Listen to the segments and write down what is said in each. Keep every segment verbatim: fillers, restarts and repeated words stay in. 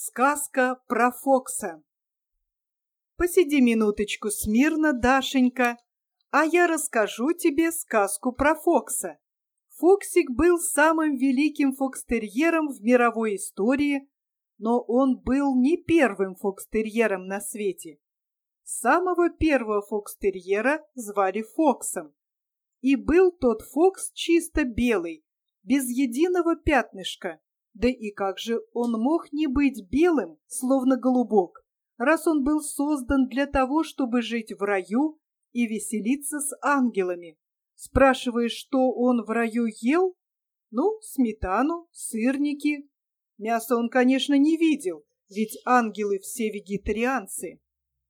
Сказка про Фокса. Посиди минуточку смирно, Дашенька, а я расскажу тебе сказку про Фокса. Фоксик был самым великим фокстерьером в мировой истории, но он был не первым фокстерьером на свете. Самого первого фокстерьера звали Фоксом. И был тот Фокс чисто белый, без единого пятнышка. Да и как же он мог не быть белым, словно голубок, раз он был создан для того, чтобы жить в раю и веселиться с ангелами? Спрашиваешь, что он в раю ел? Ну, сметану, сырники. Мясо он, конечно, не видел, ведь ангелы все вегетарианцы.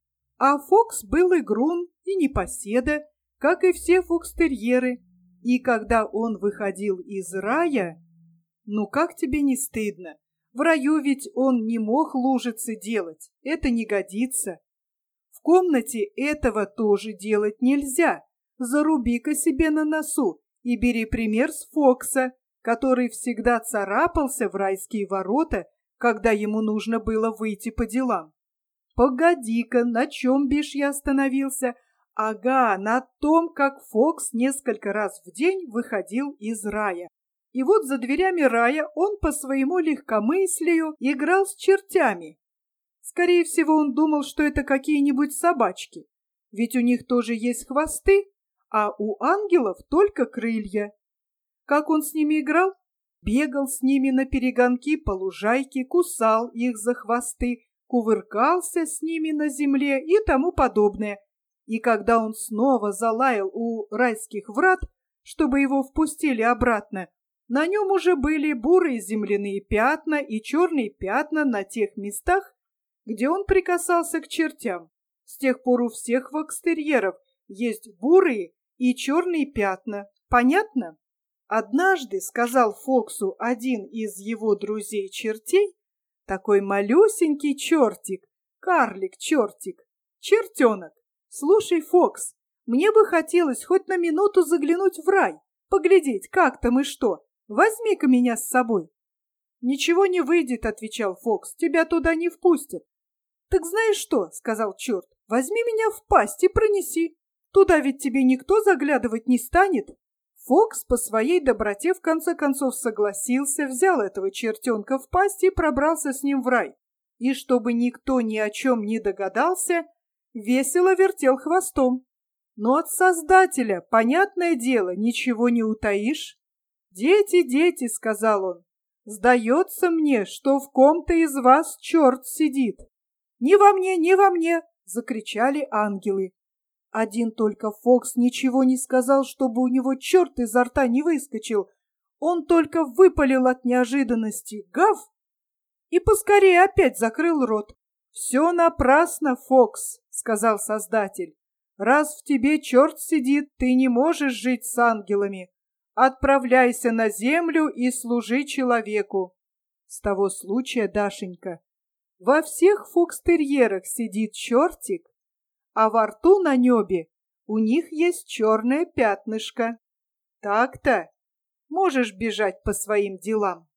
А Фокс был игрун и непоседа, как и все фокстерьеры. И когда он выходил из рая... Ну как тебе не стыдно? В раю ведь он не мог лужицы делать, это не годится. В комнате этого тоже делать нельзя. Заруби-ка себе на носу и бери пример с Фокса, который всегда царапался в райские ворота, когда ему нужно было выйти по делам. Погоди-ка, на чем, бишь, я остановился? Ага, на том, как Фокс несколько раз в день выходил из рая. И вот за дверями рая он по своему легкомыслию играл с чертями. Скорее всего, он думал, что это какие-нибудь собачки, ведь у них тоже есть хвосты, а у ангелов только крылья. Как он с ними играл? Бегал с ними наперегонки по лужайке, кусал их за хвосты, кувыркался с ними на земле и тому подобное. И когда он снова залаял у райских врат, чтобы его впустили обратно, на нем уже были бурые земляные пятна и черные пятна на тех местах, где он прикасался к чертям. С тех пор у всех фокстерьеров есть бурые и черные пятна. Понятно? Однажды сказал Фоксу один из его друзей-чертей, такой малюсенький чертик, карлик-чертик, чертенок: «Слушай, Фокс, мне бы хотелось хоть на минуту заглянуть в рай, поглядеть, как там и что. Возьми-ка меня с собой». «Ничего не выйдет», — отвечал Фокс, — «тебя туда не впустят». «Так знаешь что?» — сказал черт, — «возьми меня в пасть и пронеси. Туда ведь тебе никто заглядывать не станет». Фокс по своей доброте в конце концов согласился, взял этого чертенка в пасть и пробрался с ним в рай. И чтобы никто ни о чем не догадался, весело вертел хвостом. Но от Создателя, понятное дело, ничего не утаишь. «Дети, дети», — сказал он, — «сдается мне, что в ком-то из вас черт сидит». «Не во мне, не во мне!» — закричали ангелы. Один только Фокс ничего не сказал, чтобы у него черт изо рта не выскочил. Он только выпалил от неожиданности «Гав!» и поскорее опять закрыл рот. «Все напрасно, Фокс», — сказал Создатель. «Раз в тебе черт сидит, ты не можешь жить с ангелами. Отправляйся на землю и служи человеку». С того случая, Дашенька, во всех фокстерьерах сидит чертик, а во рту на небе у них есть черное пятнышко. Так-то можешь бежать по своим делам.